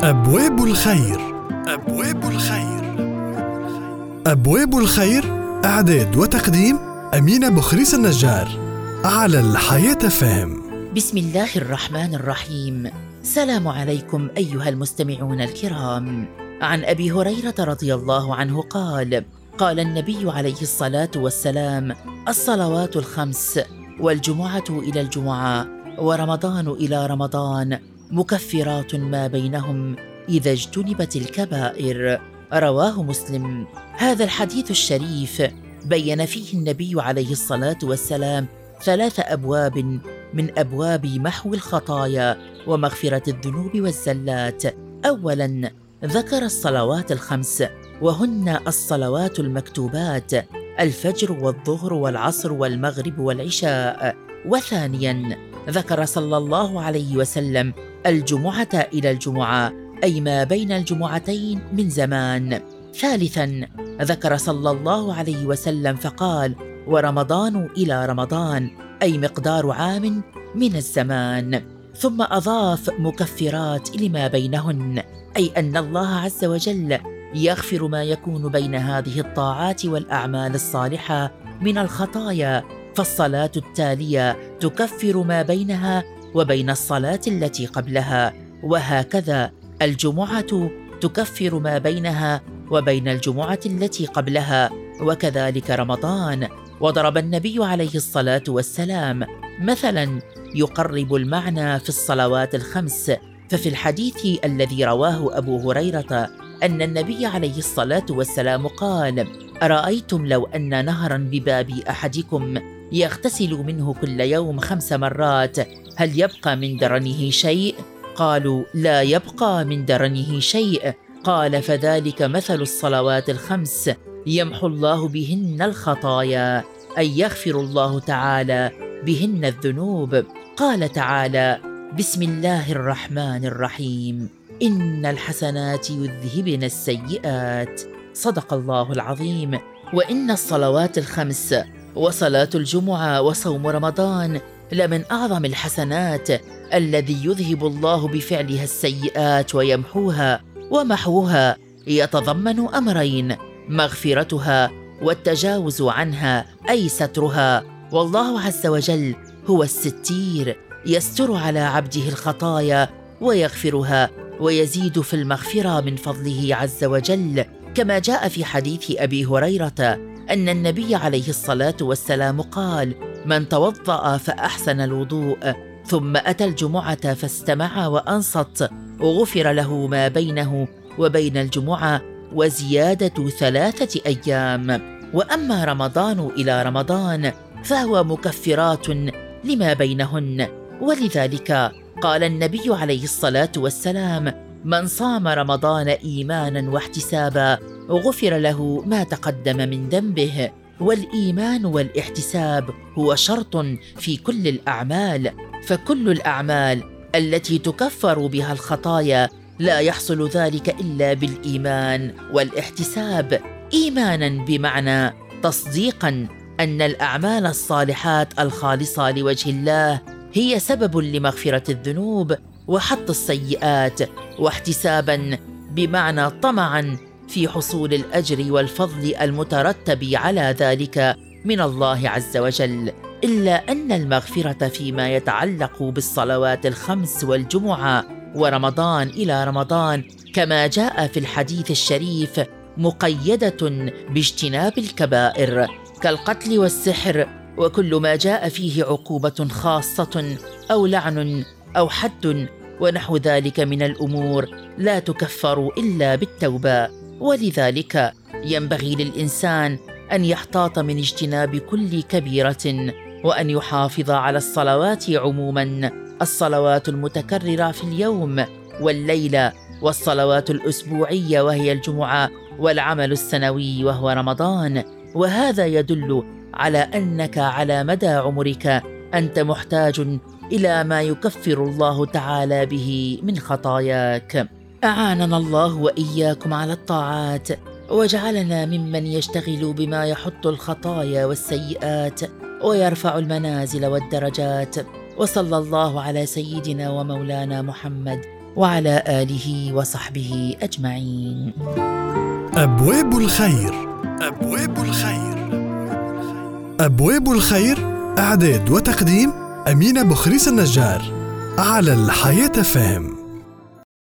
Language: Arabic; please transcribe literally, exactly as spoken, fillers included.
أبواب الخير. أبواب الخير. أبواب الخير، إعداد وتقديم أمينة بخريس النجار، على الحياة فهم. بسم الله الرحمن الرحيم. سلام عليكم أيها المستمعون الكرام. عن أبي هريرة رضي الله عنه قال: قال النبي عليه الصلاة والسلام: الصلوات الخمس والجمعة إلى الجمعة ورمضان إلى رمضان مكفرات ما بينهم إذا اجتنبت الكبائر. رواه مسلم. هذا الحديث الشريف بين فيه النبي عليه الصلاة والسلام ثلاث أبواب من أبواب محو الخطايا ومغفرة الذنوب والزلات. أولاً، ذكر الصلوات الخمس، وهن الصلوات المكتوبات: الفجر والظهر والعصر والمغرب والعشاء. وثانياً، ذكر صلى الله عليه وسلم الجمعة إلى الجمعة، أي ما بين الجمعتين من زمان. ثالثاً، ذكر صلى الله عليه وسلم فقال: ورمضان إلى رمضان، أي مقدار عام من الزمان. ثم أضاف مكفرات لما بينهن، أي أن الله عز وجل يغفر ما يكون بين هذه الطاعات والأعمال الصالحة من الخطايا، فالصلاة التالية تكفر ما بينها وبين الصلاة التي قبلها، وهكذا الجمعة تكفر ما بينها وبين الجمعة التي قبلها، وكذلك رمضان. وضرب النبي عليه الصلاة والسلام مثلاً يقرب المعنى في الصلوات الخمس، ففي الحديث الذي رواه أبو هريرة أن النبي عليه الصلاة والسلام قال: أرأيتم لو أن نهراً بباب أحدكم يغتسل منه كل يوم خمس مرات، هل يبقى من درنه شيء؟ قالوا: لا يبقى من درنه شيء. قال: فذلك مثل الصلوات الخمس، يمحو الله بهن الخطايا، أي يغفر الله تعالى بهن الذنوب. قال تعالى: بسم الله الرحمن الرحيم، إن الحسنات يذهبن السيئات. صدق الله العظيم. وإن الصلوات الخمس وصلاة الجمعة وصوم رمضان لمن أعظم الحسنات الذي يذهب الله بفعلها السيئات ويمحوها، ومحوها يتضمن أمرين: مغفرتها والتجاوز عنها، أي سترها. والله عز وجل هو الستير، يستر على عبده الخطايا ويغفرها ويزيد في المغفرة من فضله عز وجل، كما جاء في حديث أبي هريرة أن النبي عليه الصلاة والسلام قال: من توضأ فأحسن الوضوء ثم أتى الجمعة فاستمع وأنصت، غفر له ما بينه وبين الجمعة وزيادة ثلاثة أيام. وأما رمضان إلى رمضان فهو مكفرات لما بينهن، ولذلك قال النبي عليه الصلاة والسلام: من صام رمضان إيمانا واحتسابا غفر له ما تقدم من ذنبه. والإيمان والاحتساب هو شرط في كل الأعمال، فكل الأعمال التي تكفر بها الخطايا لا يحصل ذلك إلا بالإيمان والاحتساب. إيمانا بمعنى تصديقا أن الأعمال الصالحات الخالصة لوجه الله هي سبب لمغفرة الذنوب وحط السيئات، واحتسابا بمعنى طمعا في حصول الأجر والفضل المترتب على ذلك من الله عز وجل. إلا أن المغفرة فيما يتعلق بالصلوات الخمس والجمعة ورمضان إلى رمضان، كما جاء في الحديث الشريف، مقيدة باجتناب الكبائر كالقتل والسحر، وكل ما جاء فيه عقوبة خاصة أو لعن أو حد ونحو ذلك من الأمور لا تكفر إلا بالتوبة. ولذلك ينبغي للإنسان أن يحتاط من اجتناب كل كبيرة، وأن يحافظ على الصلوات عموماً، الصلوات المتكررة في اليوم والليلة، والصلوات الأسبوعية وهي الجمعة، والعمل السنوي وهو رمضان. وهذا يدل على أنك على مدى عمرك أنت محتاج إلى ما يكفر الله تعالى به من خطاياك. أعاننا الله وإياكم على الطاعات، وجعلنا ممن يشتغل بما يحط الخطايا والسيئات ويرفع المنازل والدرجات. وصلى الله على سيدنا ومولانا محمد وعلى آله وصحبه أجمعين. أبواب الخير. أبواب الخير. أبواب الخير، إعداد وتقديم أمينة بخريس النجار، على الحياة فهم.